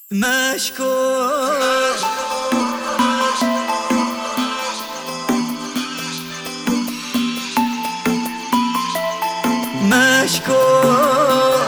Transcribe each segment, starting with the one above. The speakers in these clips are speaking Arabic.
مشكور مشكور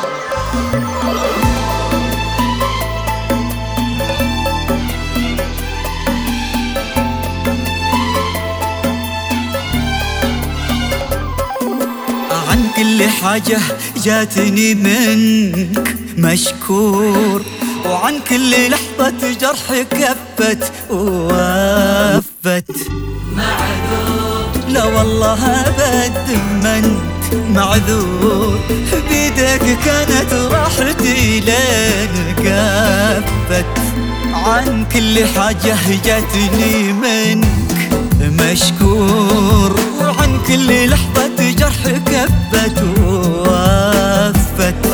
عن كل حاجة جاتني منك مشكور، وعن كل لحظة جرح كفت ووفت معذور. لا والله أبد ما أنت معذور، بيدك كانت راحتي لين قفت. عن كل حاجة جاتني منك مشكور، وعن كل لحظة جرح كفت ووفت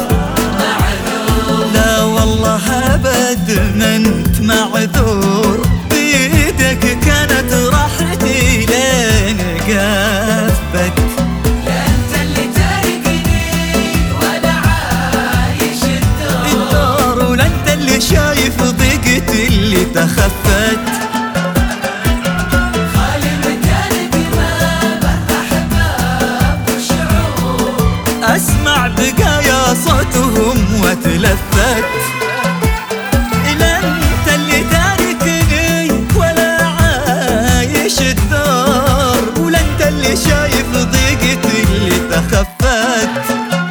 لا والله أبد ما أنت معذور، بيدك كانت راحتي لين قفت. لا أنت اللي تاركني ولا عايش الدور، ولا أنت اللي شايف ضيقتي اللي تخفت. خالي مكانك ما به أحباب وشعور، أسمع بقايا صوتهم واتلفت. لا أنت اللي تاركني ولا عايش الدور، ولا أنت اللي شايف ضيقتي اللي تخفت.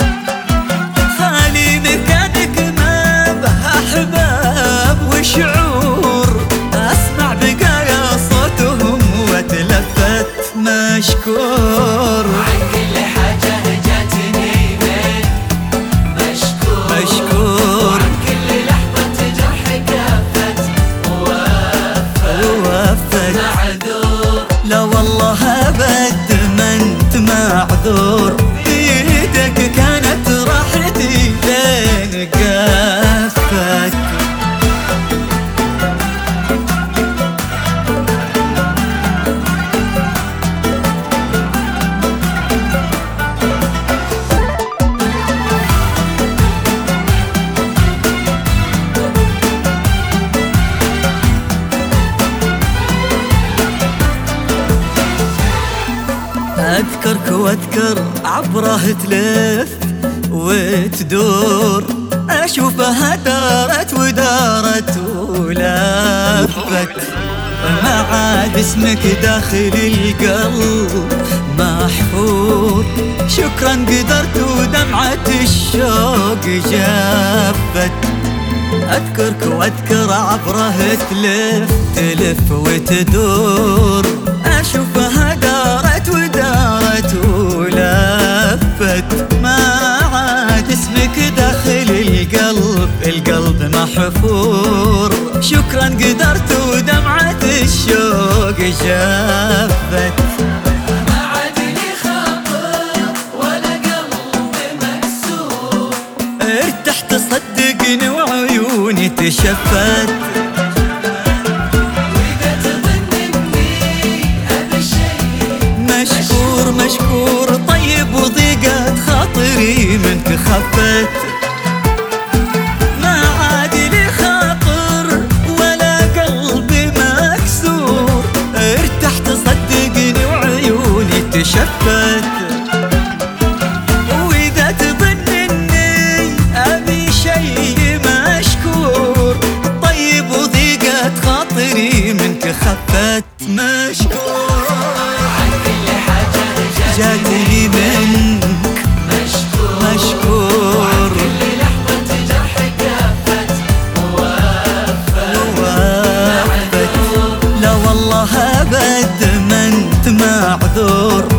خالي مكانك ما به أحباب وشعور، أسمع بقايا صوتهم واتلفت. مشكور عن كل حاجة جاتني من مشكور، مشكور عن كل لحظة جرح كفت ووفت معذور. لا والله أبد ما أنت معذور، بيدك كانت راحتي لين قفت. أذكرك وأذكر عبره تلف وتدور، أشوفها دارت ودارت ولفت. ما عاد اسمك داخل القلب محفور، شكرا قدرت ودمعة الشوق جفت. أذكرك وأذكر عبره تلف وتدور، أشوفها دارت ودارت ولفت. ما عاد اسمك داخل القلب محفور، شكرا قدرت ودمعة الشوق جفت. ما عاد لي خاطر ولا قلب مكسور، ارتحت صدقني وعيوني تشفت. وإذا تظن إني أبي شيء مشكور مشكور طيب، وضيقت خاطري منك خفت. ما عاد لي خاطر ولا قلبي مكسور، ارتحت صدقني وعيوني تشفت. وإذا تظن إني أبي شيء مشكور، طيب وضيقت خاطري منك خفت. مشكور عن كل حاجة جاتني منك مشكور، وعن كل لحظة جرح كفت ووفت ووفت. لا والله أبد ما أنت معذور،